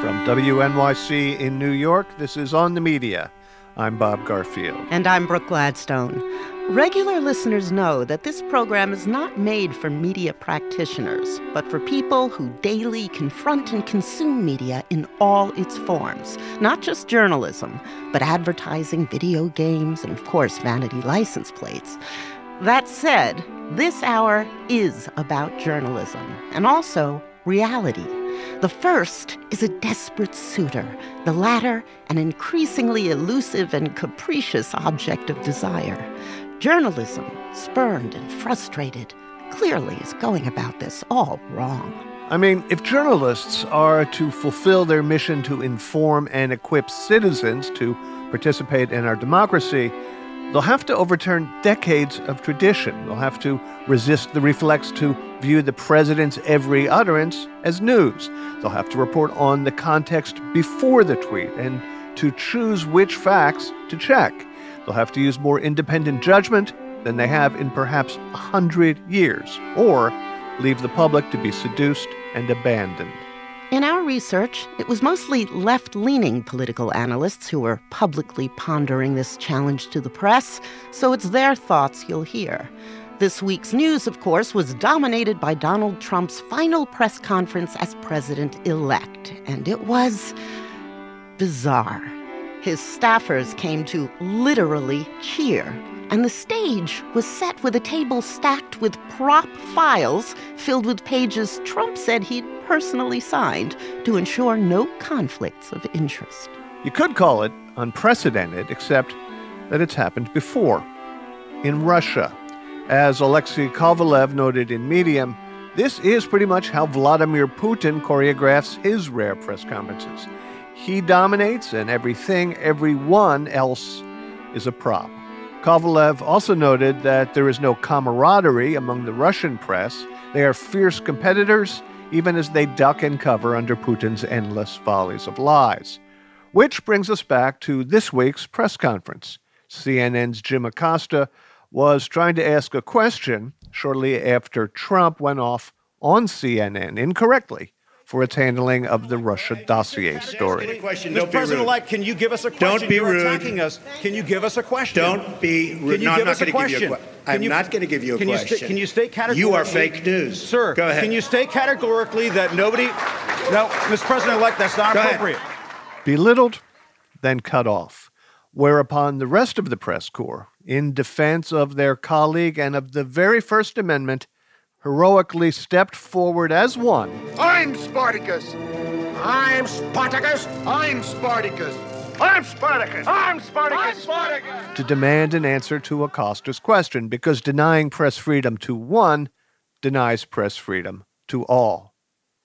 From WNYC in New York, this is On the Media. I'm Bob Garfield. And I'm Brooke Gladstone. Regular listeners know that this program is not made for media practitioners, but for people who daily confront and consume media in all its forms. Not just journalism, but advertising, video games, and of course, vanity license plates. That said, this hour is about journalism and also reality. The first is a desperate suitor, the latter an increasingly elusive and capricious object of desire. Journalism, spurned and frustrated, clearly is going about this all wrong. I mean, if journalists are to fulfill their mission to inform and equip citizens to participate in our democracy, they'll have to overturn decades of tradition. They'll have to resist the reflex to view the president's every utterance as news. They'll have to report on the context before the tweet and to choose which facts to check. They'll have to use more independent judgment than they have in perhaps 100 years, or leave the public to be seduced and abandoned. In our research, it was mostly left-leaning political analysts who were publicly pondering this challenge to the press, so it's their thoughts you'll hear. This week's news, of course, was dominated by Donald Trump's final press conference as president-elect, and it was bizarre. His staffers came to literally cheer, and the stage was set with a table stacked with prop files filled with pages Trump said he'd personally signed to ensure no conflicts of interest. You could call it unprecedented, except that it's happened before. In Russia, as Alexei Kovalev noted in Medium, this is pretty much how Vladimir Putin choreographs his rare press conferences. He dominates, and everyone else is a prop. Kovalev also noted that there is no camaraderie among the Russian press. They are fierce competitors, even as they duck and cover under Putin's endless volleys of lies. Which brings us back to this week's press conference. CNN's Jim Acosta was trying to ask a question shortly after Trump went off on CNN incorrectly for its handling of the Russia dossier story. Mr. President-elect, can you give us a question? Don't be rude. You're attacking us. Can you give us a question? Don't be rude. Can you give us a question? I'm not going to give you a question. Can you state categorically? You are fake news. Sir, go ahead. Can you state categorically that nobody... No, Mr. President-elect, that's not appropriate. Belittled, then cut off. Whereupon the rest of the press corps, in defense of their colleague and of the very First Amendment, heroically stepped forward as one. I'm Spartacus! I'm Spartacus! I'm Spartacus! I'm Spartacus! I'm Spartacus! I'm Spartacus! To demand an answer to Acosta's question, because denying press freedom to one denies press freedom to all.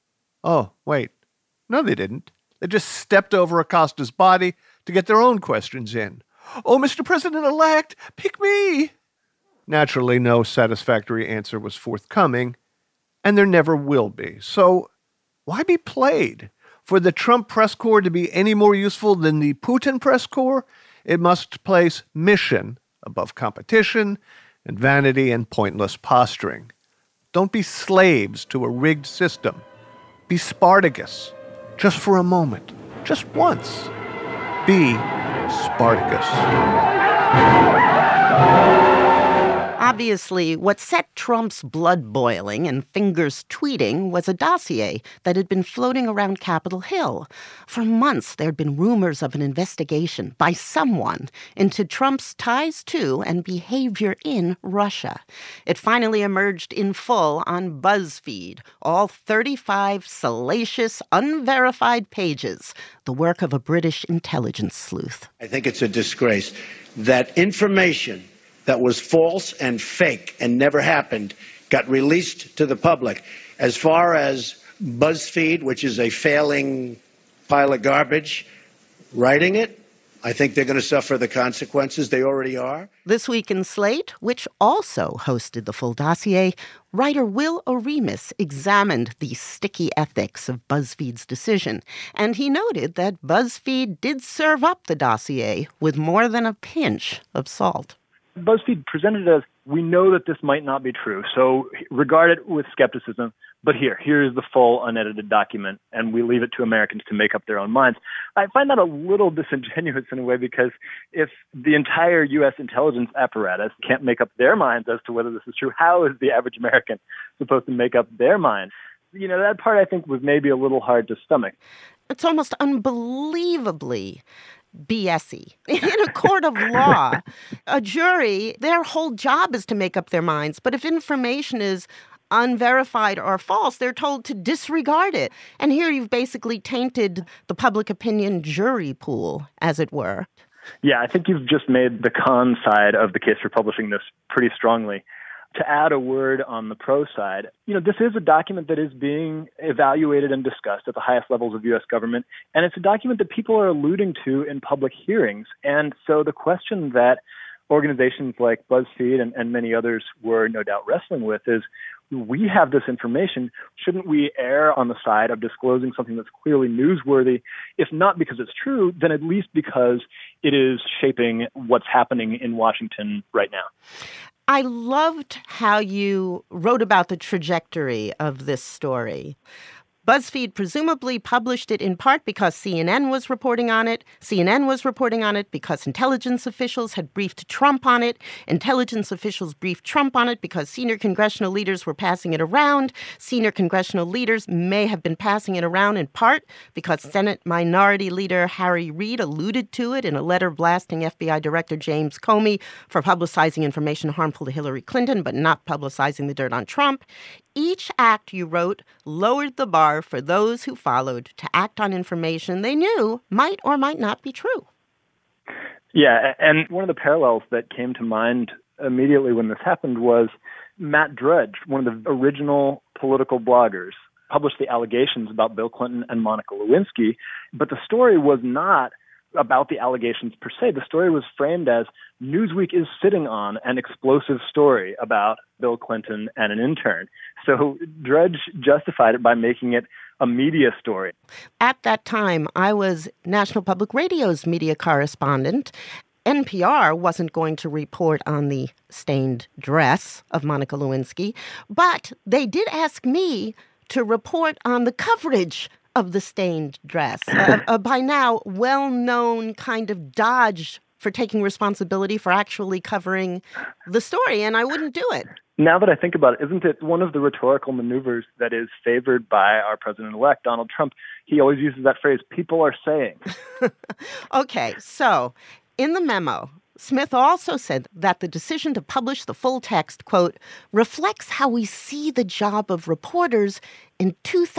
Oh, wait. No, they didn't. They just stepped over Acosta's body to get their own questions in. Oh, Mr. President-elect, pick me! Naturally, no satisfactory answer was forthcoming, and there never will be. So why be played? For the Trump press corps to be any more useful than the Putin press corps, it must place mission above competition and vanity and pointless posturing. Don't be slaves to a rigged system. Be Spartacus, just for a moment, just once. Be Spartacus. Obviously, what set Trump's blood boiling and fingers tweeting was a dossier that had been floating around Capitol Hill. For months, there had been rumors of an investigation by someone into Trump's ties to and behavior in Russia. It finally emerged in full on BuzzFeed, all 35 salacious, unverified pages, the work of a British intelligence sleuth. I think it's a disgrace that information that was false and fake and never happened got released to the public. As far as BuzzFeed, which is a failing pile of garbage, writing it, I think they're going to suffer the consequences. They already are. This Week in Slate, which also hosted the full dossier, writer Will Oremus examined the sticky ethics of BuzzFeed's decision, and he noted that BuzzFeed did serve up the dossier with more than a pinch of salt. BuzzFeed presented it as, we know that this might not be true, so regard it with skepticism, but here's the full unedited document, and we leave it to Americans to make up their own minds. I find that a little disingenuous in a way, because if the entire U.S. intelligence apparatus can't make up their minds as to whether this is true, how is the average American supposed to make up their mind? That part I think was maybe a little hard to stomach. It's almost unbelievably BS-y. In a court of law, a jury, their whole job is to make up their minds. But if information is unverified or false, they're told to disregard it. And here you've basically tainted the public opinion jury pool, as it were. Yeah, I think you've just made the con side of the case for publishing this pretty strongly. To add a word on the pro side, this is a document that is being evaluated and discussed at the highest levels of U.S. government, and it's a document that people are alluding to in public hearings. And so the question that organizations like BuzzFeed and many others were no doubt wrestling with is, we have this information. Shouldn't we err on the side of disclosing something that's clearly newsworthy, if not because it's true, then at least because it is shaping what's happening in Washington right now? I loved how you wrote about the trajectory of this story. BuzzFeed presumably published it in part because CNN was reporting on it. CNN was reporting on it because intelligence officials had briefed Trump on it. Intelligence officials briefed Trump on it because senior congressional leaders were passing it around. Senior congressional leaders may have been passing it around in part because Senate Minority Leader Harry Reid alluded to it in a letter blasting FBI Director James Comey for publicizing information harmful to Hillary Clinton but not publicizing the dirt on Trump. Each act, you wrote, lowered the bar for those who followed to act on information they knew might or might not be true. Yeah, and one of the parallels that came to mind immediately when this happened was Matt Drudge, one of the original political bloggers, published the allegations about Bill Clinton and Monica Lewinsky, but the story was not about the allegations per se. The story was framed as Newsweek is sitting on an explosive story about Bill Clinton and an intern. So Drudge justified it by making it a media story. At that time, I was National Public Radio's media correspondent. NPR wasn't going to report on the stained dress of Monica Lewinsky, but they did ask me to report on the coverage of the stained dress, by now well-known kind of dodge for taking responsibility for actually covering the story, and I wouldn't do it. Now that I think about it, isn't it one of the rhetorical maneuvers that is favored by our president-elect, Donald Trump? He always uses that phrase, people are saying. Okay, so in the memo, Smith also said that the decision to publish the full text, quote, reflects how we see the job of reporters in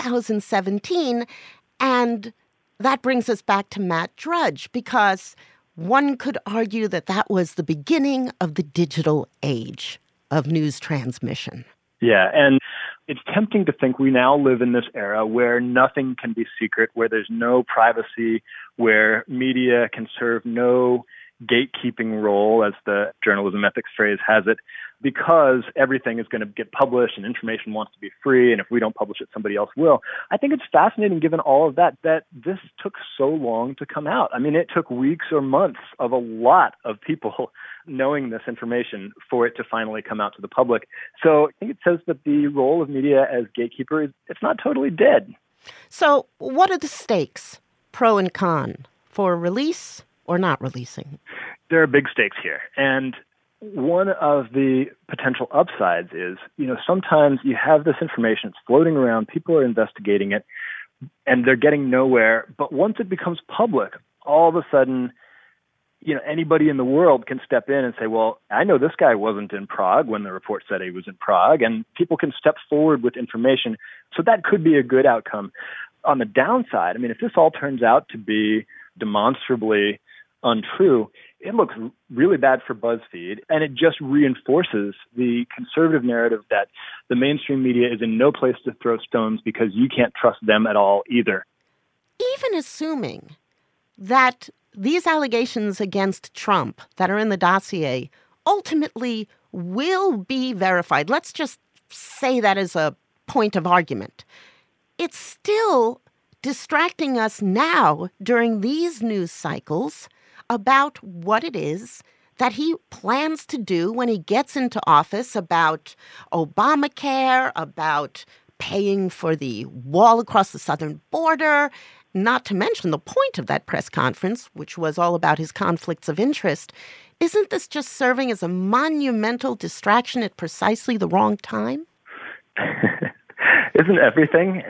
2017. And that brings us back to Matt Drudge, because one could argue that that was the beginning of the digital age of news transmission. Yeah, and it's tempting to think we now live in this era where nothing can be secret, where there's no privacy, where media can serve no gatekeeping role, as the journalism ethics phrase has it, because everything is going to get published and information wants to be free, and if we don't publish it, somebody else will. I think it's fascinating, given all of that this took so long to come out. I mean, it took weeks or months of a lot of people knowing this information for it to finally come out to the public. So I think it says that the role of media as gatekeeper it's not totally dead. So what are the stakes, pro and con, for release or not releasing? There are big stakes here. And one of the potential upsides is, sometimes you have this information, it's floating around, people are investigating it, and they're getting nowhere. But once it becomes public, all of a sudden, anybody in the world can step in and say, well, I know this guy wasn't in Prague when the report said he was in Prague, and people can step forward with information. So that could be a good outcome. On the downside, if this all turns out to be demonstrably untrue, it looks really bad for BuzzFeed, and it just reinforces the conservative narrative that the mainstream media is in no place to throw stones because you can't trust them at all either. Even assuming that these allegations against Trump that are in the dossier ultimately will be verified, let's just say that as a point of argument, it's still distracting us now during these news cycles about what it is that he plans to do when he gets into office, about Obamacare, about paying for the wall across the southern border, not to mention the point of that press conference, which was all about his conflicts of interest. Isn't this just serving as a monumental distraction at precisely the wrong time? Isn't everything?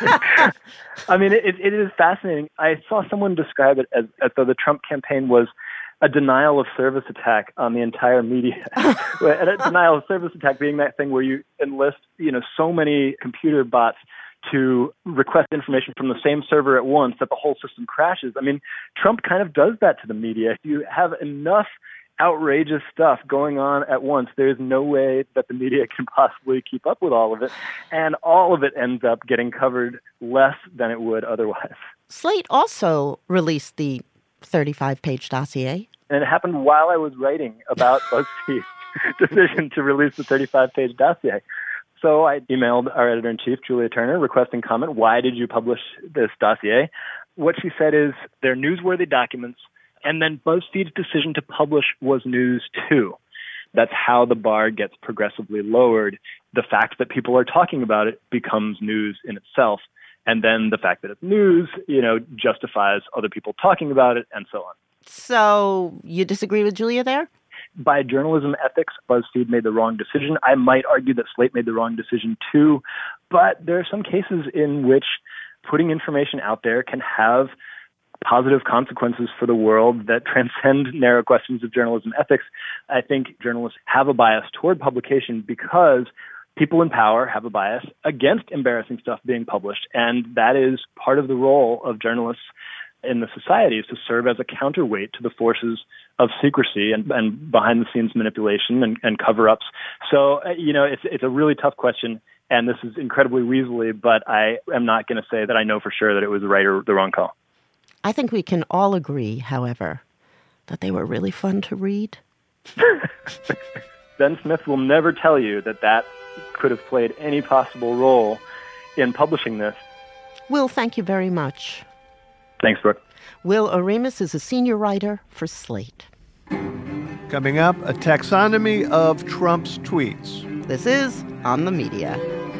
I mean, it is fascinating. I saw someone describe it as though the Trump campaign was a denial of service attack on the entire media. And a denial of service attack being that thing where you enlist, so many computer bots to request information from the same server at once that the whole system crashes. I mean, Trump kind of does that to the media. If you have enough outrageous stuff going on at once, there's no way that the media can possibly keep up with all of it. And all of it ends up getting covered less than it would otherwise. Slate also released the 35-page dossier. And it happened while I was writing about BuzzFeed's decision to release the 35-page dossier. So I emailed our editor-in-chief, Julia Turner, requesting comment. Why did you publish this dossier? What she said is they're newsworthy documents, and then BuzzFeed's decision to publish was news too. That's how the bar gets progressively lowered. The fact that people are talking about it becomes news in itself. And then the fact that it's news, justifies other people talking about it and so on. So you disagree with Julia there? By journalism ethics, BuzzFeed made the wrong decision. I might argue that Slate made the wrong decision too. But there are some cases in which putting information out there can have positive consequences for the world that transcend narrow questions of journalism ethics. I think journalists have a bias toward publication because people in power have a bias against embarrassing stuff being published. And that is part of the role of journalists in the society, is to serve as a counterweight to the forces of secrecy and behind-the-scenes manipulation and cover-ups. So, it's a really tough question, and this is incredibly weaselly, but I am not going to say that I know for sure that it was the right or the wrong call. I think we can all agree, however, that they were really fun to read. Ben Smith will never tell you that could have played any possible role in publishing this. Will, thank you very much. Thanks, Brooke. Will Oremus is a senior writer for Slate. Coming up, a taxonomy of Trump's tweets. This is On the Media.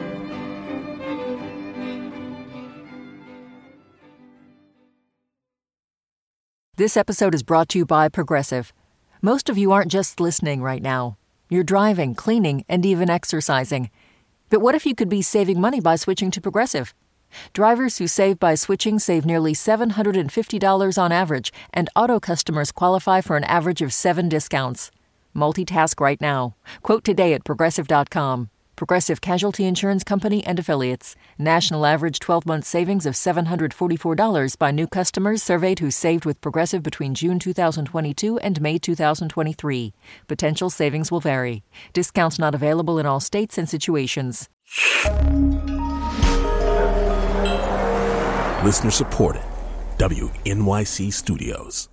This episode is brought to you by Progressive. Most of you aren't just listening right now. You're driving, cleaning, and even exercising. But what if you could be saving money by switching to Progressive? Drivers who save by switching save nearly $750 on average, and auto customers qualify for an average of 7 discounts. Multitask right now. Quote today at Progressive.com. Progressive Casualty Insurance Company and Affiliates. National average 12-month savings of $744 by new customers surveyed who saved with Progressive between June 2022 and May 2023. Potential savings will vary. Discounts not available in all states and situations. Listener supported. WNYC Studios.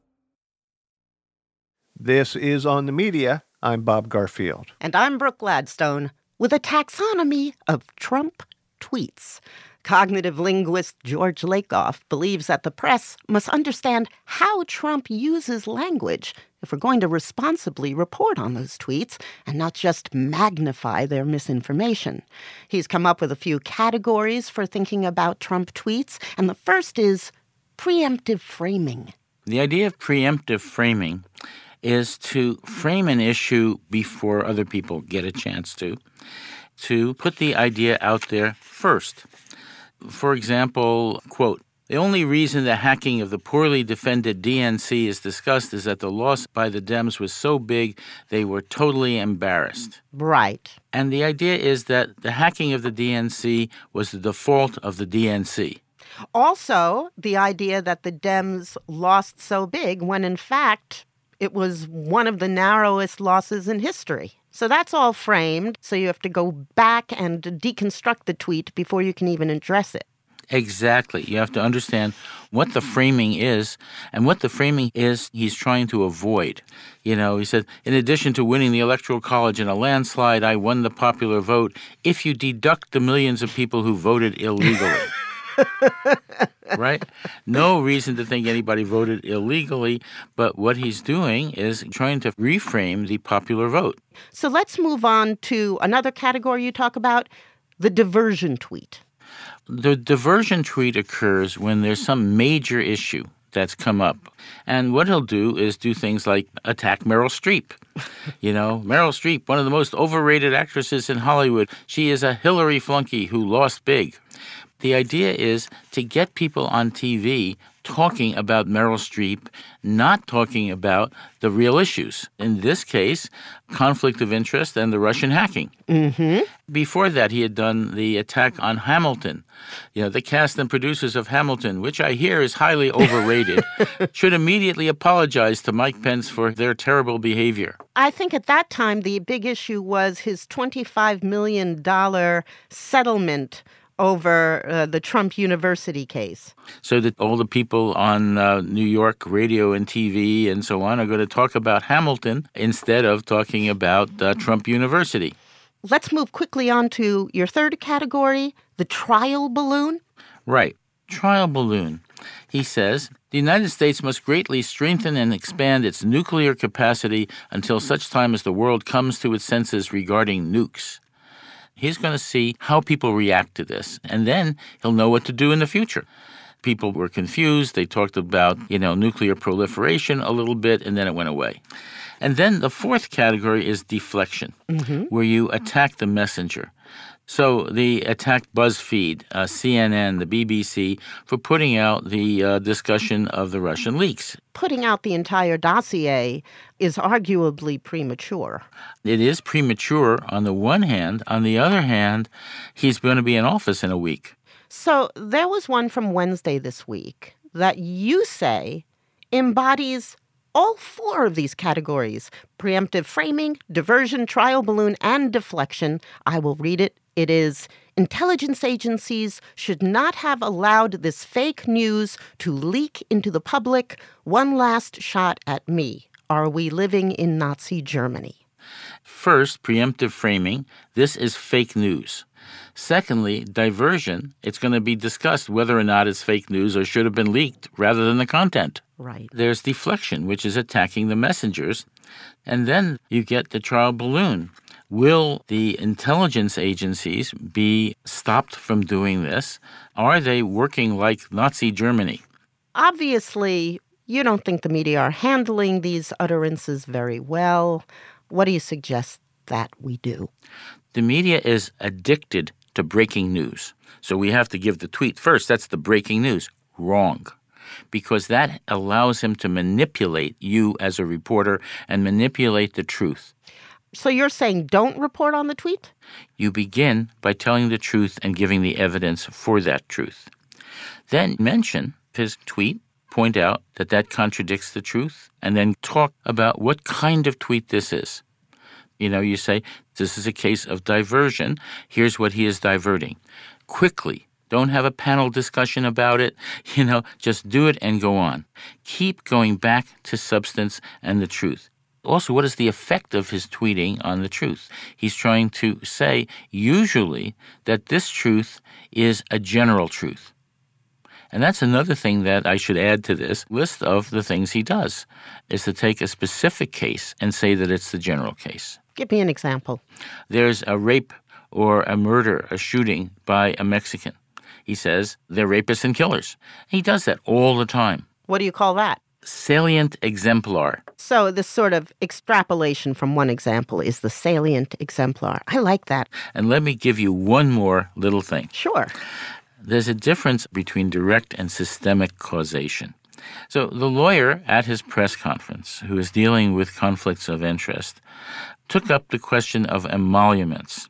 This is On the Media. I'm Bob Garfield. And I'm Brooke Gladstone with a taxonomy of Trump tweets. Cognitive linguist George Lakoff believes that the press must understand how Trump uses language if we're going to responsibly report on those tweets and not just magnify their misinformation. He's come up with a few categories for thinking about Trump tweets, and the first is preemptive framing. The idea of preemptive framing is to frame an issue before other people get a chance to put the idea out there first. For example, quote, "The only reason the hacking of the poorly defended DNC is discussed is that the loss by the Dems was so big they were totally embarrassed." Right. And the idea is that the hacking of the DNC was the default of the DNC. Also, the idea that the Dems lost so big when, in fact, it was one of the narrowest losses in history. So that's all framed, so you have to go back and deconstruct the tweet before you can even address it. Exactly. You have to understand what the framing is, and what the framing is he's trying to avoid. He said, in addition to winning the Electoral College in a landslide, I won the popular vote if you deduct the millions of people who voted illegally. Right? No reason to think anybody voted illegally, but what he's doing is trying to reframe the popular vote. So let's move on to another category you talk about, the diversion tweet? The diversion tweet occurs when there's some major issue that's come up. And what he'll do is do things like attack Meryl Streep. Meryl Streep, one of the most overrated actresses in Hollywood. She is a Hillary flunky who lost big. The idea is to get people on TV talking about Meryl Streep, not talking about the real issues. In this case, conflict of interest and the Russian hacking. Mm-hmm. Before that, he had done the attack on Hamilton. The cast and producers of Hamilton, which I hear is highly overrated, should immediately apologize to Mike Pence for their terrible behavior. I think at that time, the big issue was his $25 million settlement over the Trump University case. So that all the people on New York radio and TV and so on are going to talk about Hamilton instead of talking about Trump University. Let's move quickly on to your third category, the trial balloon. Right. Trial balloon. He says, the United States must greatly strengthen and expand its nuclear capacity until such time as the world comes to its senses regarding nukes. He's going to see how people react to this, and then he'll know what to do in the future. People were confused. They talked about, nuclear proliferation a little bit, and then it went away. And then the fourth category is deflection, where you attack the messenger. So they attacked BuzzFeed, CNN, the BBC, for putting out the discussion of the Russian leaks. Putting out the entire dossier is arguably premature. It is premature on the one hand. On the other hand, he's going to be in office in a week. So there was one from Wednesday this week that you say embodies all four of these categories: preemptive framing, diversion, trial balloon, and deflection. I will read it. It is, intelligence agencies should not have allowed this fake news to leak into the public. One last shot at me. Are we living in Nazi Germany? First, preemptive framing. This is fake news. Secondly, diversion. It's going to be discussed whether or not it's fake news or should have been leaked rather than the content. Right. There's deflection, which is attacking the messengers. And then you get the trial balloon. Will the intelligence agencies be stopped from doing this? Are they working like Nazi Germany? Obviously, you don't think the media are handling these utterances very well. What do you suggest that we do? The media is addicted to breaking news. So we have to give the tweet first. That's the breaking news. Wrong. Because that allows him to manipulate you as a reporter and manipulate the truth. So you're saying don't report on the tweet? You begin by telling the truth and giving the evidence for that truth. Then mention his tweet, point out that contradicts the truth, and then talk about what kind of tweet this is. You say, this is a case of diversion. Here's what he is diverting. Quickly. Don't have a panel discussion about it. Just do it and go on. Keep going back to substance and the truth. Also, what is the effect of his tweeting on the truth? He's trying to say, usually, that this truth is a general truth. And that's another thing that I should add to this list of the things he does, is to take a specific case and say that it's the general case. Give me an example. There's a rape or a murder, a shooting by a Mexican. He says they're rapists and killers. He does that all the time. What do you call that? Salient exemplar. So this sort of extrapolation from one example is the salient exemplar. I like that. And let me give you one more little thing. Sure. There's a difference between direct and systemic causation. So the lawyer at his press conference, who is dealing with conflicts of interest, took up the question of emoluments.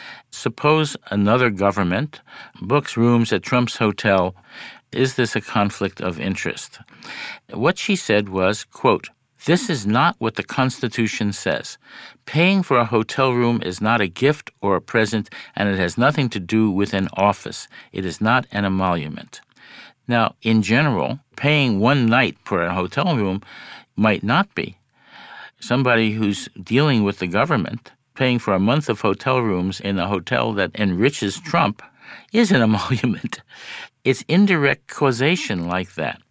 Suppose another government books rooms at Trump's hotel. Is this a conflict of interest? What she said was, quote, "This is not what the Constitution says. Paying for a hotel room is not a gift or a present, and it has nothing to do with an office. It is not an emolument." Now, in general, paying one night for a hotel room might not be. Somebody who's dealing with the government, paying for a month of hotel rooms in a hotel that enriches Trump is an emolument. It's indirect causation like that.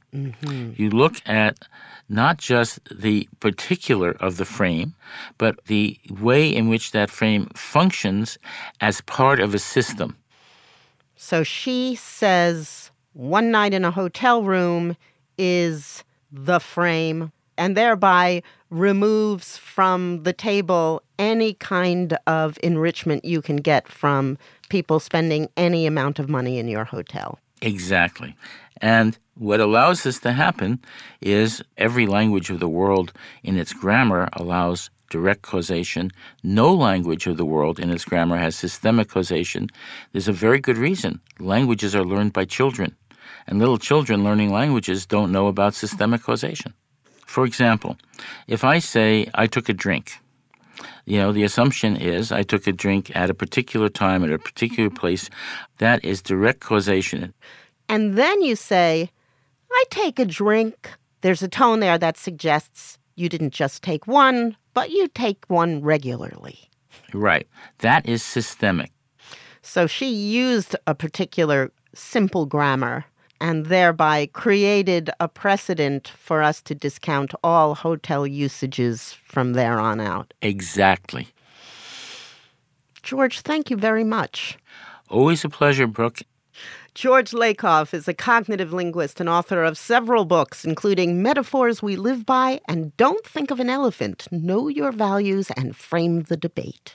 Mm-hmm. You look at not just the particular of the frame, but the way in which that frame functions as part of a system. So she says one night in a hotel room is the frame, and thereby removes from the table any kind of enrichment you can get from people spending any amount of money in your hotel. Exactly. And what allows this to happen is every language of the world in its grammar allows direct causation. No language of the world in its grammar has systemic causation. There's a very good reason. Languages are learned by children, and little children learning languages don't know about systemic causation. For example, if I say I took a drink, the assumption is I took a drink at a particular time at a particular place. That is direct causation. And then you say, I take a drink. There's a tone there that suggests you didn't just take one, but you take one regularly. Right. That is systemic. So she used a particular simple grammar and thereby created a precedent for us to discount all hotel usages from there on out. Exactly. George, thank you very much. Always a pleasure, Brooke. George Lakoff is a cognitive linguist and author of several books, including Metaphors We Live By and Don't Think of an Elephant, Know Your Values and Frame the Debate.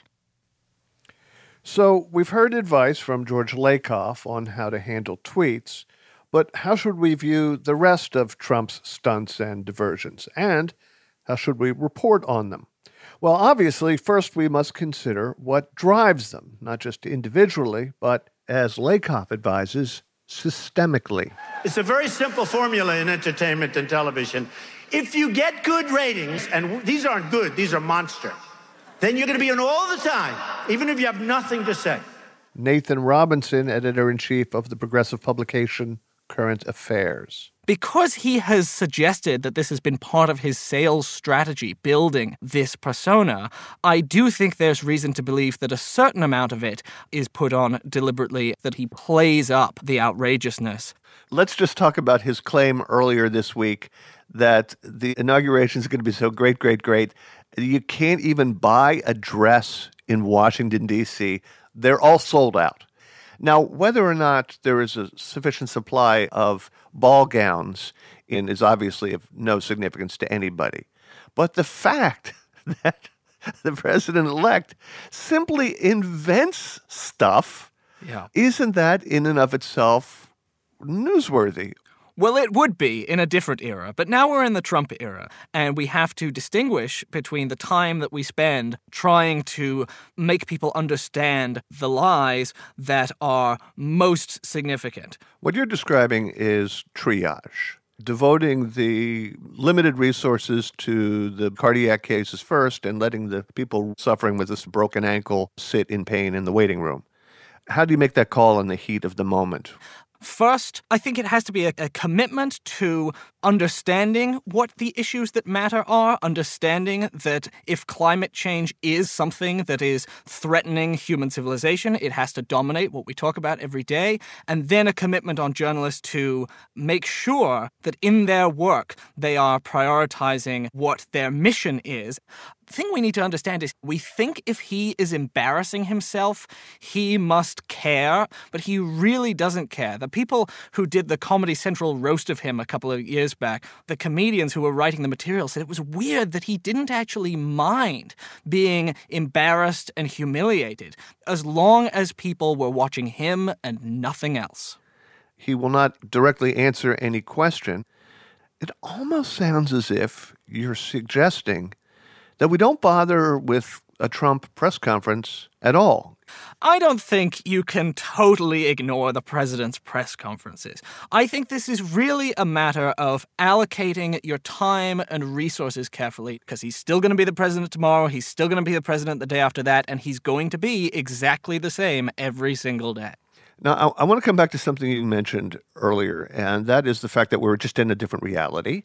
So we've heard advice from George Lakoff on how to handle tweets, but how should we view the rest of Trump's stunts and diversions? And how should we report on them? Well, obviously, first we must consider what drives them, not just individually, but, as Lakoff advises, systemically. It's a very simple formula in entertainment and television. If you get good ratings, and these aren't good, these are monster, then you're going to be on all the time, even if you have nothing to say. Nathan Robinson, editor-in-chief of the progressive publication Current Affairs. Because he has suggested that this has been part of his sales strategy, building this persona, I do think there's reason to believe that a certain amount of it is put on deliberately, that he plays up the outrageousness. Let's just talk about his claim earlier this week that the inauguration is going to be so great, great, great. You can't even buy a dress in Washington, D.C. They're all sold out. Now, whether or not there is a sufficient supply of ball gowns is obviously of no significance to anybody. But the fact that the president-elect simply invents stuff, isn't that in and of itself newsworthy? Well, it would be in a different era, but now we're in the Trump era, and we have to distinguish between the time that we spend trying to make people understand the lies that are most significant. What you're describing is triage, devoting the limited resources to the cardiac cases first and letting the people suffering with this broken ankle sit in pain in the waiting room. How do you make that call in the heat of the moment? First, I think it has to be a commitment to understanding what the issues that matter are, understanding that if climate change is something that is threatening human civilization, it has to dominate what we talk about every day, and then a commitment on journalists to make sure that in their work they are prioritizing what their mission is. The thing we need to understand is we think if he is embarrassing himself, he must care, but he really doesn't care. The people who did the Comedy Central roast of him a couple of years back, the comedians who were writing the material said it was weird that he didn't actually mind being embarrassed and humiliated as long as people were watching him and nothing else. He will not directly answer any question. It almost sounds as if you're suggesting that we don't bother with a Trump press conference at all. I don't think you can totally ignore the president's press conferences. I think this is really a matter of allocating your time and resources carefully, because he's still going to be the president tomorrow, he's still going to be the president the day after that, and he's going to be exactly the same every single day. Now, I want to come back to something you mentioned earlier, and that is the fact that we're just in a different reality,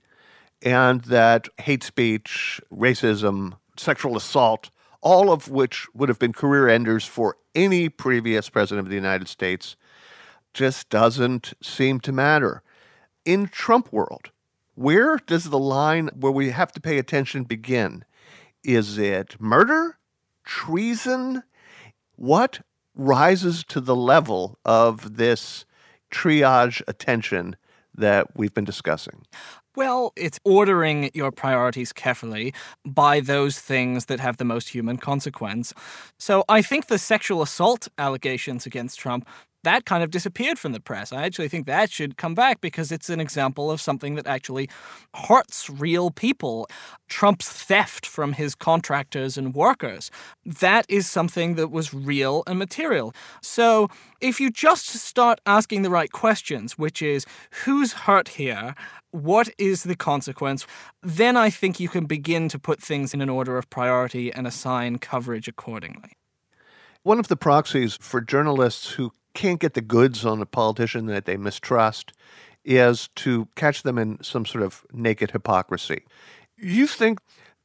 and that hate speech, racism, sexual assault, all of which would have been career enders for any previous president of the United States, just doesn't seem to matter. In Trump world, where does the line where we have to pay attention begin? Is it murder? Treason? What rises to the level of this triage attention that we've been discussing? Well, it's ordering your priorities carefully by those things that have the most human consequence. So I think the sexual assault allegations against Trump, that kind of disappeared from the press. I actually think that should come back because it's an example of something that actually hurts real people. Trump's theft from his contractors and workers, that is something that was real and material. So if you just start asking the right questions, which is who's hurt here, what is the consequence, then I think you can begin to put things in an order of priority and assign coverage accordingly. One of the proxies for journalists who can't get the goods on a politician that they mistrust is to catch them in some sort of naked hypocrisy. You think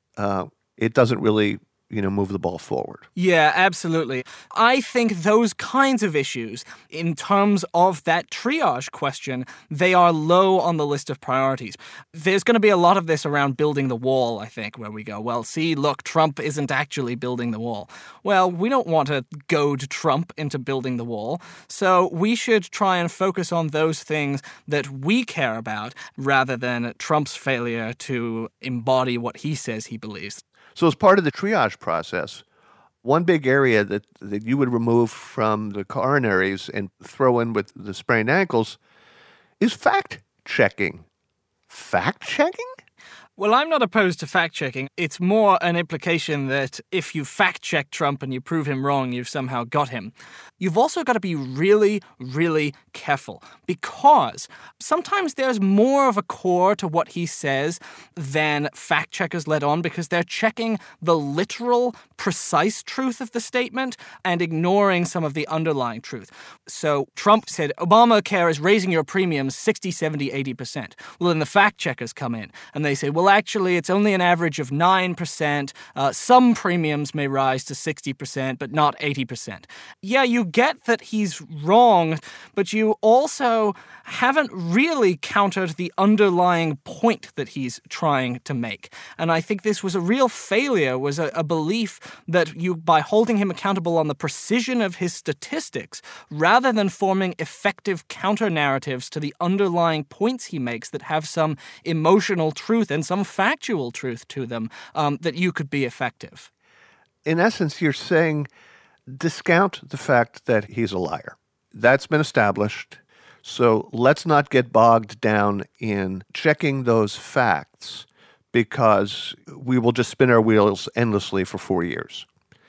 it doesn't really, move the ball forward? Yeah, absolutely. I think those kinds of issues, in terms of that triage question, they are low on the list of priorities. There's going to be a lot of this around building the wall, I think, where we go, well, see, look, Trump isn't actually building the wall. Well, we don't want to goad Trump into building the wall, so we should try and focus on those things that we care about rather than Trump's failure to embody what he says he believes. So as part of the triage process, one big area that you would remove from the coronaries and throw in with the sprained ankles is fact-checking. Fact-checking? Well, I'm not opposed to fact-checking. It's more an implication that if you fact-check Trump and you prove him wrong, you've somehow got him. You've also got to be really, really careful because sometimes there's more of a core to what he says than fact-checkers let on because they're checking the literal, precise truth of the statement and ignoring some of the underlying truth. So Trump said, Obamacare is raising your premiums 60, 70, 80%. Well, then the fact-checkers come in and they say, well, actually, it's only an average of 9%. Some premiums may rise to 60%, but not 80%. Yeah, you get that he's wrong, but you also haven't really countered the underlying point that he's trying to make. And I think this was a real failure, was a belief that you, by holding him accountable on the precision of his statistics, rather than forming effective counter-narratives to the underlying points he makes that have some emotional truth and some factual truth to them, that you could be effective. In essence, you're saying discount the fact that he's a liar. That's been established. So let's not get bogged down in checking those facts because we will just spin our wheels endlessly for 4 years.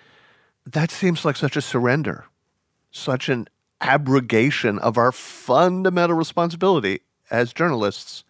That seems like such a surrender, such an abrogation of our fundamental responsibility as journalists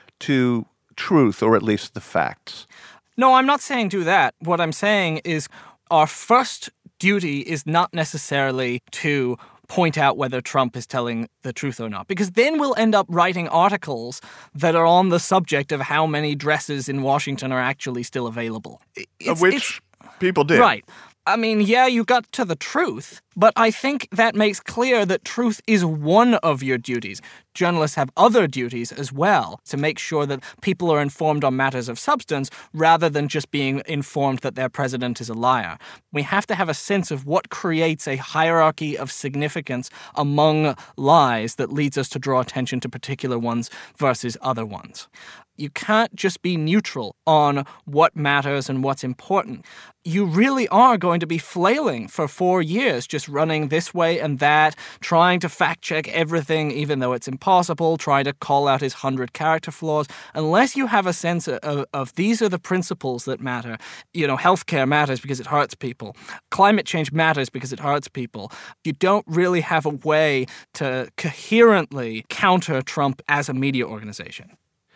to truth, or at least the facts. No, I'm not saying do that. What I'm saying is our first duty is not necessarily to point out whether Trump is telling the truth or not, because then we'll end up writing articles that are on the subject of how many dresses in Washington are actually still available. Which people did. Right. I mean, yeah, you got to the truth, but I think that makes clear that truth is one of your duties. Journalists have other duties as well to make sure that people are informed on matters of substance rather than just being informed that their president is a liar. We have to have a sense of what creates a hierarchy of significance among lies that leads us to draw attention to particular ones versus other ones. You can't just be neutral on what matters and what's important. You really are going to be flailing for 4 years, just running this way and that, trying to fact-check everything, even though it's impossible, trying to call out his 100 character flaws. Unless you have a sense of these are the principles that matter. Healthcare matters because it hurts people. Climate change matters because it hurts people. You don't really have a way to coherently counter Trump as a media organization.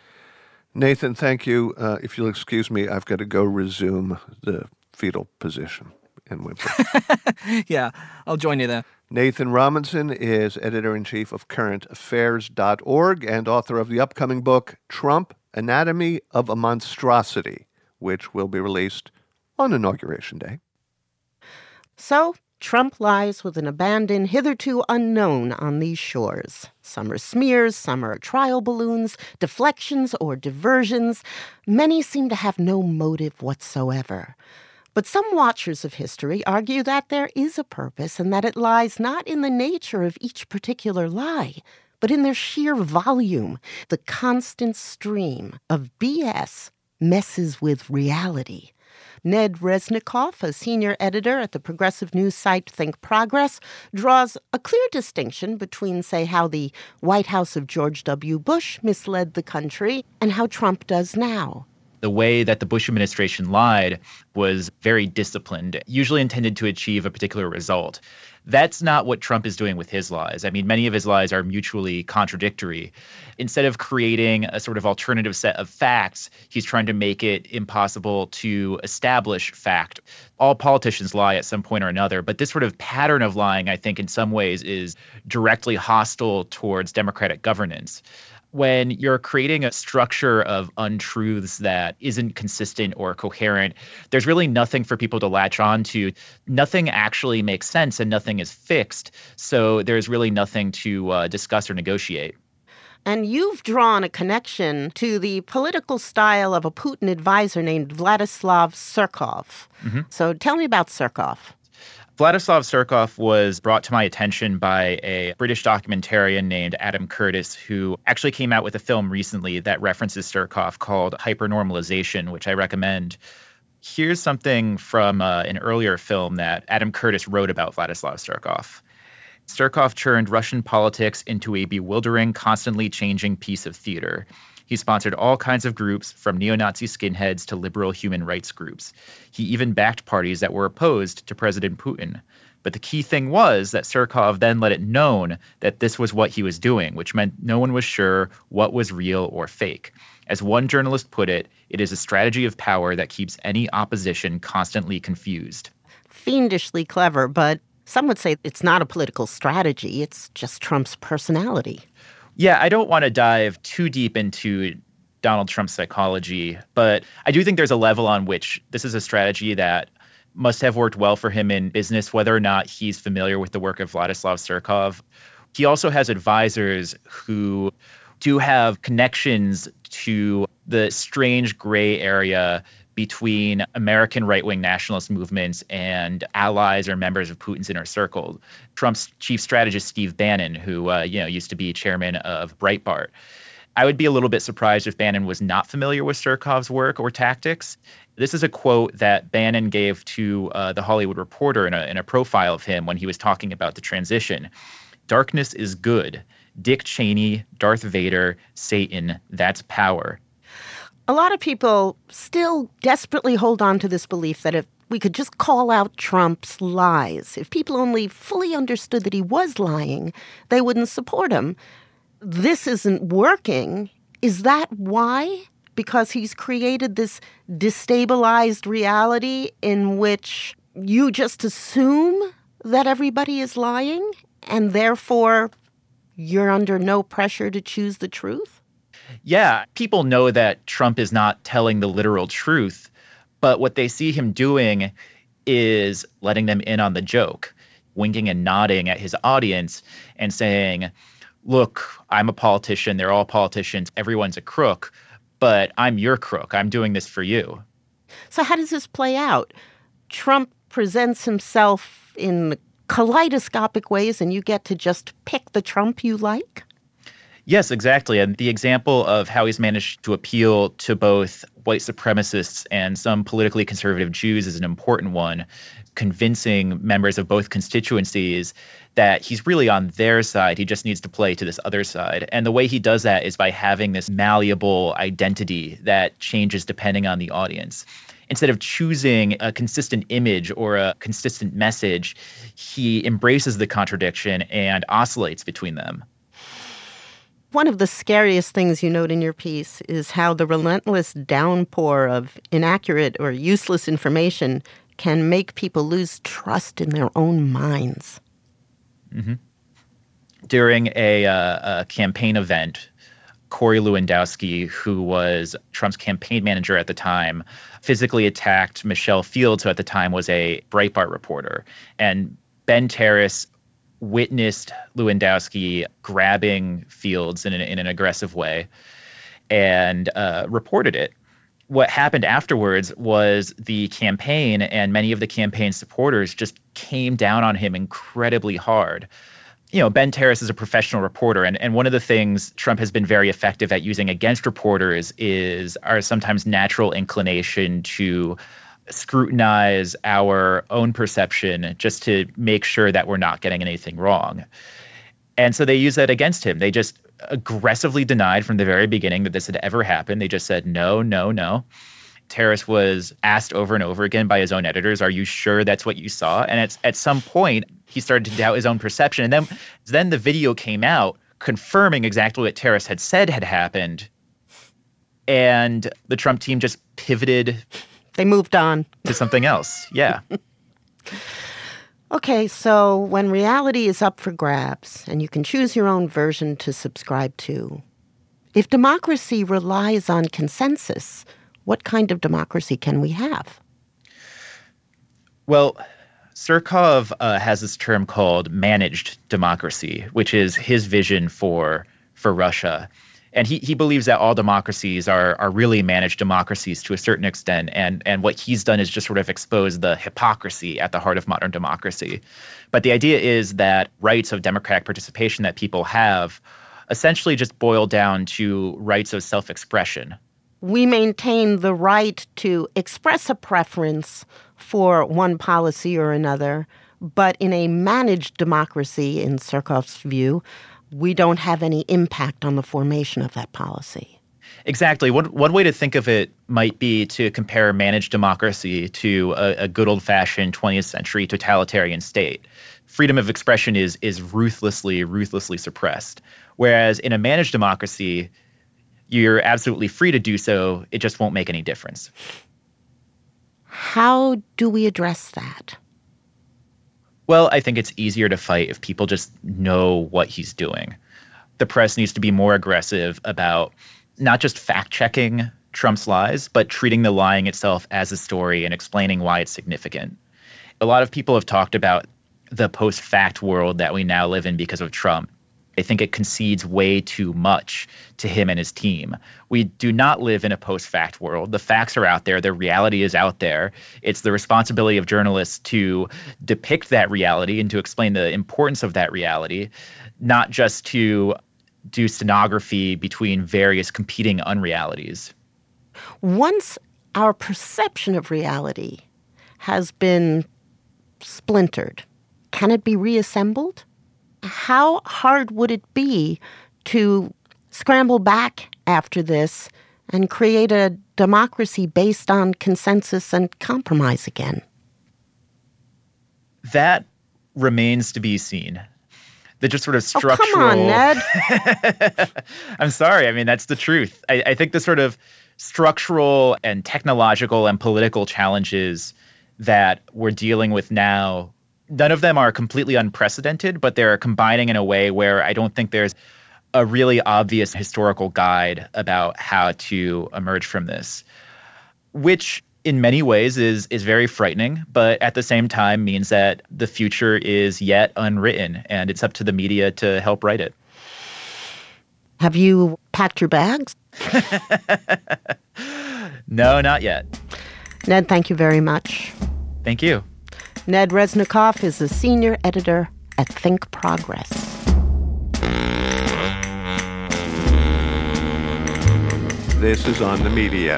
Nathan, thank you. If you'll excuse me, I've got to go resume the fetal position and whimper. Yeah, I'll join you there. Nathan Robinson is editor-in-chief of currentaffairs.org and author of the upcoming book, Trump, Anatomy of a Monstrosity, which will be released on Inauguration Day. So, Trump lies with an abandon hitherto unknown on these shores. Some are smears, some are trial balloons, deflections, or diversions. Many seem to have no motive whatsoever. But some watchers of history argue that there is a purpose and that it lies not in the nature of each particular lie, but in their sheer volume. The constant stream of BS messes with reality. Ned Reznikoff, a senior editor at the progressive news site Think Progress, draws a clear distinction between, say, how the White House of George W. Bush misled the country and how Trump does now. The way that the Bush administration lied was very disciplined, usually intended to achieve a particular result. That's not what Trump is doing with his lies. I mean, many of his lies are mutually contradictory. Instead of creating a sort of alternative set of facts, he's trying to make it impossible to establish fact. All politicians lie at some point or another, but this sort of pattern of lying, I think, in some ways is directly hostile towards democratic governance. When you're creating a structure of untruths that isn't consistent or coherent, there's really nothing for people to latch on to. Nothing actually makes sense and nothing is fixed. So there's really nothing to discuss or negotiate. And you've drawn a connection to the political style of a Putin advisor named Vladislav Surkov. Mm-hmm. So tell me about Surkov. Vladislav Surkov was brought to my attention by a British documentarian named Adam Curtis, who actually came out with a film recently that references Surkov called Hypernormalization, which I recommend. Here's something from an earlier film that Adam Curtis wrote about Vladislav Surkov. Surkov turned Russian politics into a bewildering, constantly changing piece of theater. He sponsored all kinds of groups, from neo-Nazi skinheads to liberal human rights groups. He even backed parties that were opposed to President Putin. But the key thing was that Surkov then let it known that this was what he was doing, which meant no one was sure what was real or fake. As one journalist put it, it is a strategy of power that keeps any opposition constantly confused. Fiendishly clever, but some would say it's not a political strategy. It's just Trump's personality. Yeah, I don't want to dive too deep into Donald Trump's psychology, but I do think there's a level on which this is a strategy that must have worked well for him in business, whether or not he's familiar with the work of Vladislav Surkov. He also has advisors who do have connections to the strange gray area between American right-wing nationalist movements and allies or members of Putin's inner circle. Trump's chief strategist, Steve Bannon, who used to be chairman of Breitbart. I would be a little bit surprised if Bannon was not familiar with Surkov's work or tactics. This is a quote that Bannon gave to The Hollywood Reporter in a profile of him when he was talking about the transition. "Darkness is good. Dick Cheney, Darth Vader, Satan, that's power." A lot of people still desperately hold on to this belief that if we could just call out Trump's lies, if people only fully understood that he was lying, they wouldn't support him. This isn't working. Is that why? Because he's created this destabilized reality in which you just assume that everybody is lying, and therefore you're under no pressure to choose the truth? Yeah, people know that Trump is not telling the literal truth, but what they see him doing is letting them in on the joke, winking and nodding at his audience and saying, look, I'm a politician, they're all politicians, everyone's a crook, but I'm your crook, I'm doing this for you. So how does this play out? Trump presents himself in kaleidoscopic ways and you get to just pick the Trump you like? Yes, exactly. And the example of how he's managed to appeal to both white supremacists and some politically conservative Jews is an important one, convincing members of both constituencies that he's really on their side. He just needs to play to this other side. And the way he does that is by having this malleable identity that changes depending on the audience. Instead of choosing a consistent image or a consistent message, he embraces the contradiction and oscillates between them. One of the scariest things you note in your piece is how the relentless downpour of inaccurate or useless information can make people lose trust in their own minds. Mm-hmm. During a campaign event, Corey Lewandowski, who was Trump's campaign manager at the time, physically attacked Michelle Fields, who at the time was a Breitbart reporter. And Ben Terrace witnessed Lewandowski grabbing Fields in an aggressive way and reported it. What happened afterwards was the campaign and many of the campaign supporters just came down on him incredibly hard. You know, Ben Terrace is a professional reporter, and one of the things Trump has been very effective at using against reporters is our sometimes natural inclination to scrutinize our own perception just to make sure that we're not getting anything wrong. And so they use that against him. They just aggressively denied from the very beginning that this had ever happened. They just said, no, no, no. Terrace was asked over and over again by his own editors, are you sure that's what you saw? And at some point, he started to doubt his own perception. And then the video came out confirming exactly what Terrace had said had happened. And the Trump team just pivoted. They moved on to something else. Yeah. Okay, so when reality is up for grabs and you can choose your own version to subscribe to, if democracy relies on consensus, what kind of democracy can we have? Well, Surkov has this term called managed democracy, which is his vision for Russia. And he believes that all democracies are really managed democracies to a certain extent. And what he's done is just sort of expose the hypocrisy at the heart of modern democracy. But the idea is that rights of democratic participation that people have essentially just boil down to rights of self-expression. We maintain the right to express a preference for one policy or another, but in a managed democracy, in Surkov's view, we don't have any impact on the formation of that policy. Exactly. One way to think of it might be to compare managed democracy to a good old-fashioned 20th century totalitarian state. Freedom of expression is ruthlessly suppressed. Whereas in a managed democracy, you're absolutely free to do so. It just won't make any difference. How do we address that? Well, I think it's easier to fight if people just know what he's doing. The press needs to be more aggressive about not just fact-checking Trump's lies, but treating the lying itself as a story and explaining why it's significant. A lot of people have talked about the post-fact world that we now live in because of Trump. I think it concedes way too much to him and his team. We do not live in a post-fact world. The facts are out there. The reality is out there. It's the responsibility of journalists to depict that reality and to explain the importance of that reality, not just to do stenography between various competing unrealities. Once our perception of reality has been splintered, can it be reassembled? How hard would it be to scramble back after this and create a democracy based on consensus and compromise again? That remains to be seen. The just sort of structural... Oh, come on, Ned. I'm sorry. I mean, that's the truth. I think the sort of structural and technological and political challenges that we're dealing with now, none of them are completely unprecedented, but they're combining in a way where I don't think there's a really obvious historical guide about how to emerge from this, which in many ways is very frightening, but at the same time means that the future is yet unwritten, and it's up to the media to help write it. Have you packed your bags? No, not yet. Ned, thank you very much. Thank you. Ned Reznikoff is the senior editor at Think Progress. This is On the Media.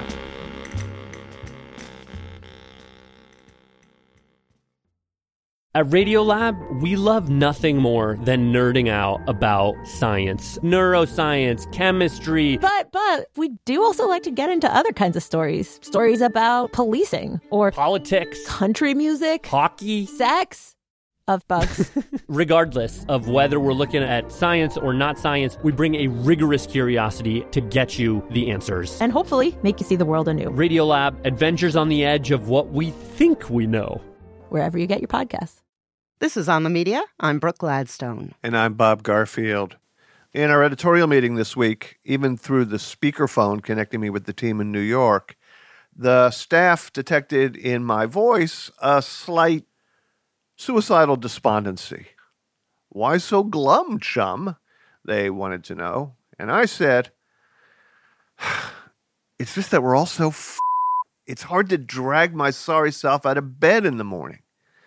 At Radiolab, we love nothing more than nerding out about science, neuroscience, chemistry. But we do also like to get into other kinds of stories. Stories about policing or politics, country music, hockey, sex, of bugs. Regardless of whether we're looking at science or not science, we bring a rigorous curiosity to get you the answers. And hopefully make you see the world anew. Radiolab, adventures on the edge of what we think we know. Wherever you get your podcasts. This is On the Media. I'm Brooke Gladstone. And I'm Bob Garfield. In our editorial meeting this week, even through the speakerphone connecting me with the team in New York, the staff detected in my voice a slight Suicidal despondency. Why so glum, chum? They wanted to know. And I said, it's just that we're all so it's hard to drag my sorry self out of bed in the morning.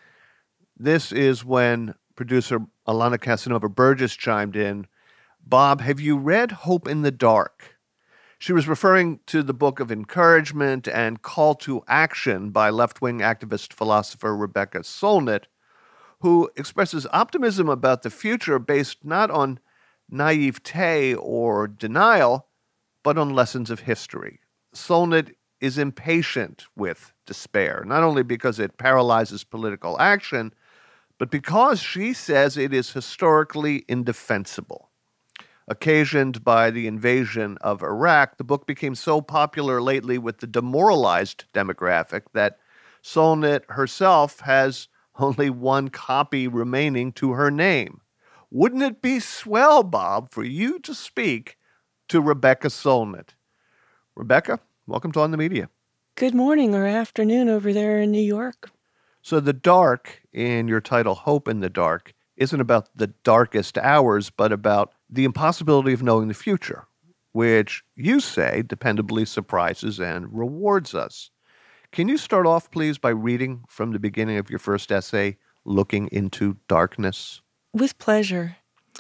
This is when producer Alana Casanova Burgess chimed in. Bob, have you read Hope in the Dark? She was referring to the book of encouragement and call to action by left-wing activist philosopher Rebecca Solnit, who expresses optimism about the future based not on naivete or denial, but on lessons of history. Solnit is impatient with despair, not only because it paralyzes political action, but because she says it is historically indefensible. Occasioned by the invasion of Iraq, the book became so popular lately with the demoralized demographic that Solnit herself has only one copy remaining to her name. Wouldn't it be swell, Bob, for you to speak to Rebecca Solnit? Rebecca, welcome to On the Media. Good morning or afternoon over there in New York. So the dark in your title, Hope in the Dark, isn't about the darkest hours, but about the impossibility of knowing the future, which you say dependably surprises and rewards us. Can you start off, please, by reading from the beginning of your first essay, Looking into Darkness? With pleasure.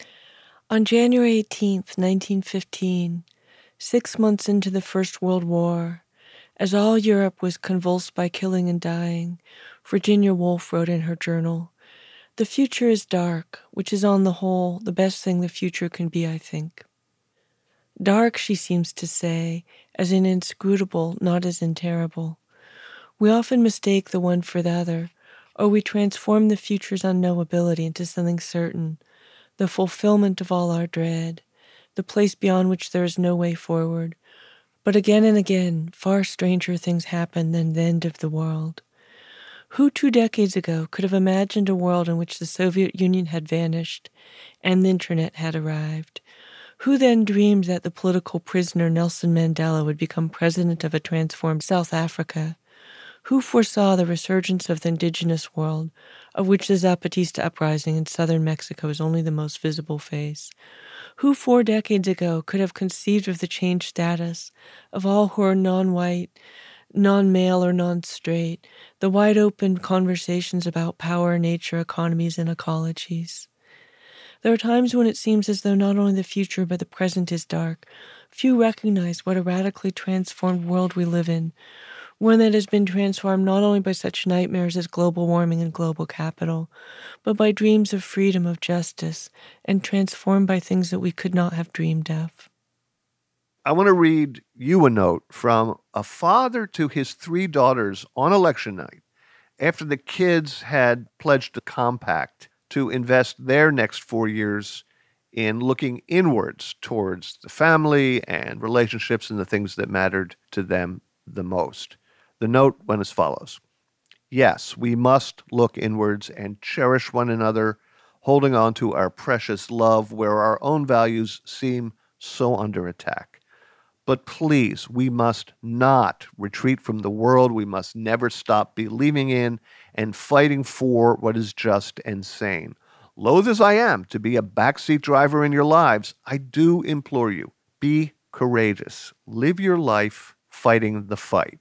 On January 18th, 1915, 6 months into the First World War, as all Europe was convulsed by killing and dying, Virginia Woolf wrote in her journal, "The future is dark, which is on the whole the best thing the future can be, I think." Dark, she seems to say, as in inscrutable, not as in terrible. We often mistake the one for the other, or we transform the future's unknowability into something certain, the fulfillment of all our dread, the place beyond which there is no way forward. But again and again, far stranger things happen than the end of the world. Who 2 decades ago could have imagined a world in which the Soviet Union had vanished and the internet had arrived? Who then dreamed that the political prisoner Nelson Mandela would become president of a transformed South Africa? Who foresaw the resurgence of the indigenous world, of which the Zapatista uprising in southern Mexico is only the most visible face? Who 4 decades ago could have conceived of the changed status of all who are non-white, non-male or non-straight, the wide-open conversations about power, nature, economies, and ecologies? There are times when it seems as though not only the future but the present is dark. Few recognize what a radically transformed world we live in, one that has been transformed not only by such nightmares as global warming and global capital, but by dreams of freedom, of justice, and transformed by things that we could not have dreamed of. I want to read you a note from a father to his 3 daughters on election night after the kids had pledged a compact to invest their next 4 years in looking inwards towards the family and relationships and the things that mattered to them the most. The note went as follows. Yes, we must look inwards and cherish one another, holding on to our precious love where our own values seem so under attack. But please, we must not retreat from the world. We must never stop believing in and fighting for what is just and sane. Loath as I am to be a backseat driver in your lives, I do implore you, be courageous. Live your life fighting the fight.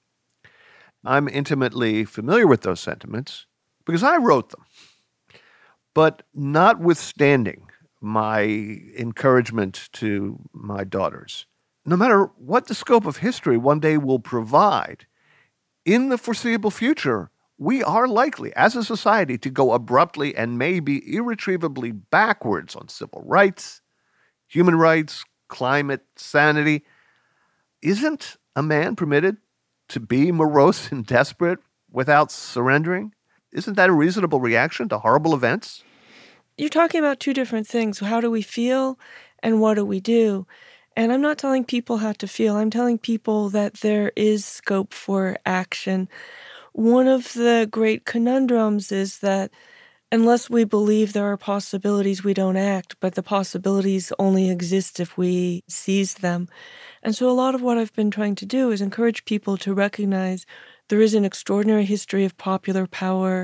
I'm intimately familiar with those sentiments because I wrote them. But notwithstanding my encouragement to my daughters, no matter what the scope of history one day will provide, in the foreseeable future, we are likely, as a society, to go abruptly and maybe irretrievably backwards on civil rights, human rights, climate, sanity. Isn't a man permitted to be morose and desperate without surrendering? Isn't that a reasonable reaction to horrible events? You're talking about 2 different things. How do we feel and what do we do? And I'm not telling people how to feel. I'm telling people that there is scope for action. One of the great conundrums is that unless we believe there are possibilities, we don't act, but the possibilities only exist if we seize them. And so a lot of what I've been trying to do is encourage people to recognize there is an extraordinary history of popular power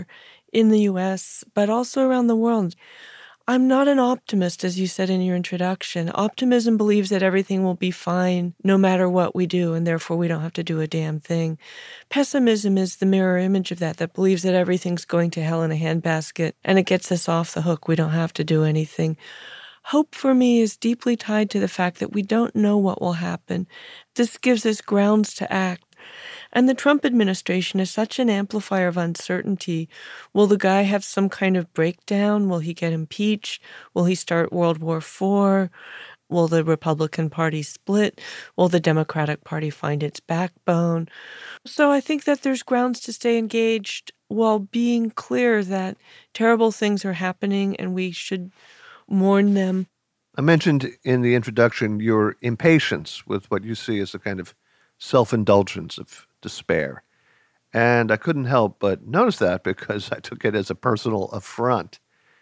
in the U.S., but also around the world. I'm not an optimist, as you said in your introduction. Optimism believes that everything will be fine no matter what we do, and therefore we don't have to do a damn thing. Pessimism is the mirror image of that believes that everything's going to hell in a handbasket, and it gets us off the hook. We don't have to do anything. Hope for me is deeply tied to the fact that we don't know what will happen. This gives us grounds to act. And the Trump administration is such an amplifier of uncertainty. Will the guy have some kind of breakdown? Will he get impeached? Will he start World War IV? Will the Republican Party split? Will the Democratic Party find its backbone? So I think that there's grounds to stay engaged while being clear that terrible things are happening and we should mourn them. I mentioned in the introduction your impatience with what you see as a kind of self-indulgence of despair. And I couldn't help but notice that because I took it as a personal affront.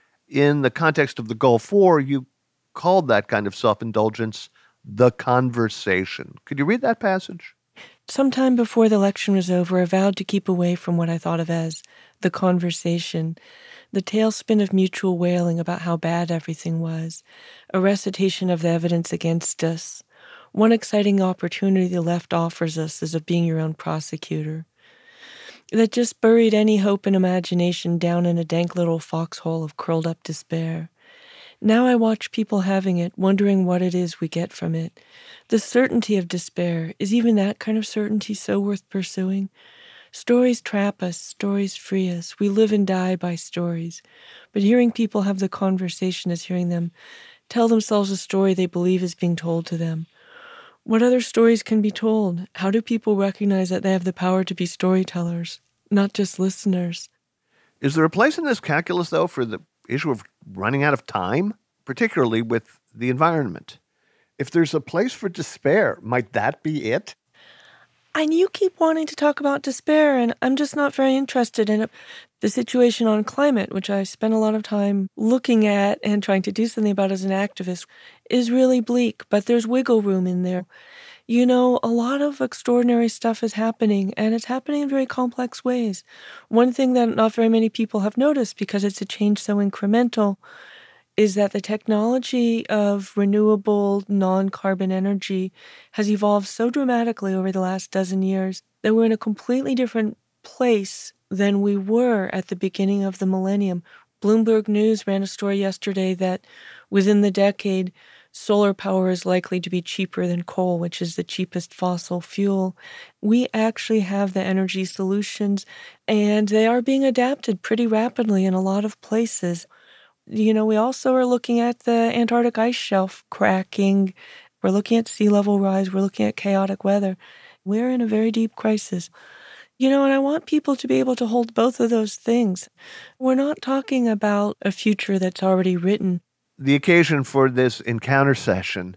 In the context of the Gulf War, you called that kind of self-indulgence the conversation. Could you read that passage? Sometime before the election was over, I vowed to keep away from what I thought of as the conversation, the tailspin of mutual wailing about how bad everything was, a recitation of the evidence against us. One exciting opportunity the left offers us is of being your own prosecutor. That just buried any hope and imagination down in a dank little foxhole of curled-up despair. Now I watch people having it, wondering what it is we get from it. The certainty of despair, is even that kind of certainty so worth pursuing? Stories trap us, stories free us. We live and die by stories. But hearing people have the conversation is hearing them tell themselves a story they believe is being told to them. What other stories can be told? How do people recognize that they have the power to be storytellers, not just listeners? Is there a place in this calculus, though, for the issue of running out of time, particularly with the environment? If there's a place for despair, might that be it? And you keep wanting to talk about despair, and I'm just not very interested in it. The situation on climate, which I spent a lot of time looking at and trying to do something about as an activist, is really bleak, but there's wiggle room in there. You know, a lot of extraordinary stuff is happening, and it's happening in very complex ways. One thing that not very many people have noticed, because it's a change so incremental, is that the technology of renewable, non-carbon energy has evolved so dramatically over the last dozen years that we're in a completely different place than we were at the beginning of the millennium. Bloomberg News ran a story yesterday that within the decade, solar power is likely to be cheaper than coal, which is the cheapest fossil fuel. We actually have the energy solutions, and they are being adapted pretty rapidly in a lot of places. You know, we also are looking at the Antarctic ice shelf cracking. We're looking at sea level rise. We're looking at chaotic weather. We're in a very deep crisis. You know, and I want people to be able to hold both of those things. We're not talking about a future that's already written. The occasion for this encounter session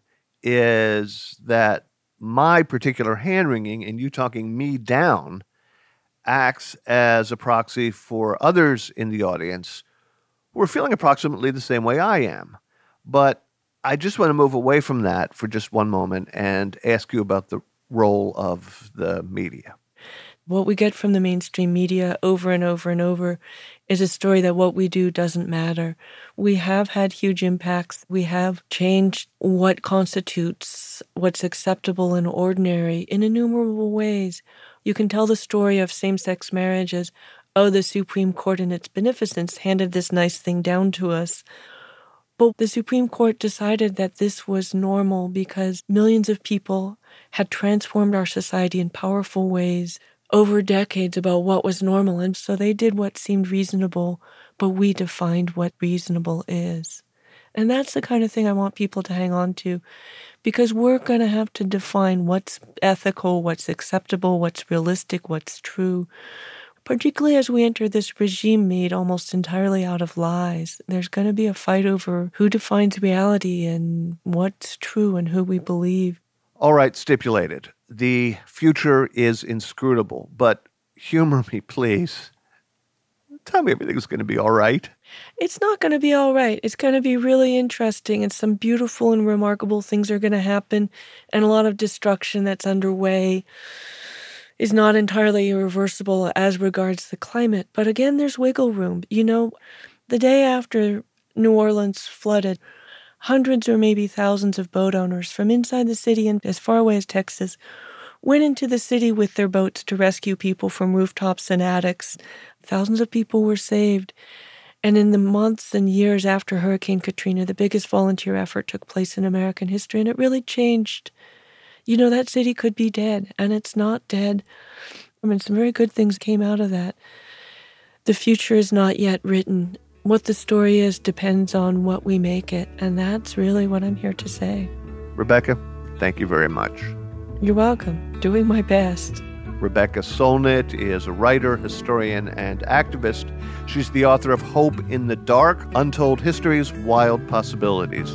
is that my particular hand-wringing and you talking me down acts as a proxy for others in the audience who are feeling approximately the same way I am. But I just want to move away from that for just one moment and ask you about the role of the media. What we get from the mainstream media over and over and over is a story that what we do doesn't matter. We have had huge impacts. We have changed what constitutes what's acceptable and ordinary in innumerable ways. You can tell the story of same-sex marriage as, oh, the Supreme Court in its beneficence handed this nice thing down to us. But the Supreme Court decided that this was normal because millions of people had transformed our society in powerful ways over decades about what was normal. And so they did what seemed reasonable, but we defined what reasonable is. And that's the kind of thing I want people to hang on to, because we're going to have to define what's ethical, what's acceptable, what's realistic, what's true. Particularly as we enter this regime made almost entirely out of lies, there's going to be a fight over who defines reality and what's true and who we believe. All right, stipulated. The future is inscrutable, but humor me, please. Tell me everything's going to be all right. It's not going to be all right. It's going to be really interesting, and some beautiful and remarkable things are going to happen, and a lot of destruction that's underway. is not entirely irreversible as regards the climate. But again, there's wiggle room. You know, the day after New Orleans flooded, hundreds or maybe thousands of boat owners from inside the city and as far away as Texas went into the city with their boats to rescue people from rooftops and attics. Thousands of people were saved. And in the months and years after Hurricane Katrina, the biggest volunteer effort took place in American history, and it really changed. You know, that city could be dead, and it's not dead. I mean, some very good things came out of that. The future is not yet written. What the story is depends on what we make it, and that's really what I'm here to say. Rebecca, thank you very much. You're welcome. Doing my best. Rebecca Solnit is a writer, historian, and activist. She's the author of Hope in the Dark, Untold Histories, Wild Possibilities.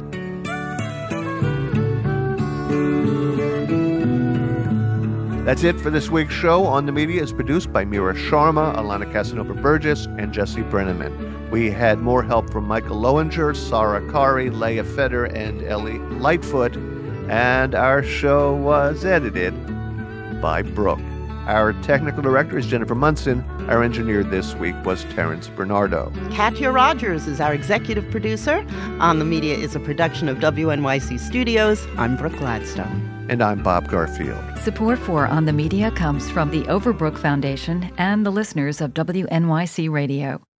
That's it for this week's show. On the Media is produced by Mira Sharma, Alana Casanova-Burgess, and Jesse Brenneman. We had more help from Michael Lowinger, Sarah Kari, Leah Feder, and Ellie Lightfoot. And our show was edited by Brooke. Our technical director is Jennifer Munson. Our engineer this week was Terrence Bernardo. Katya Rogers is our executive producer. On the Media is a production of WNYC Studios. I'm Brooke Gladstone. And I'm Bob Garfield. Support for On the Media comes from the Overbrook Foundation and the listeners of WNYC Radio.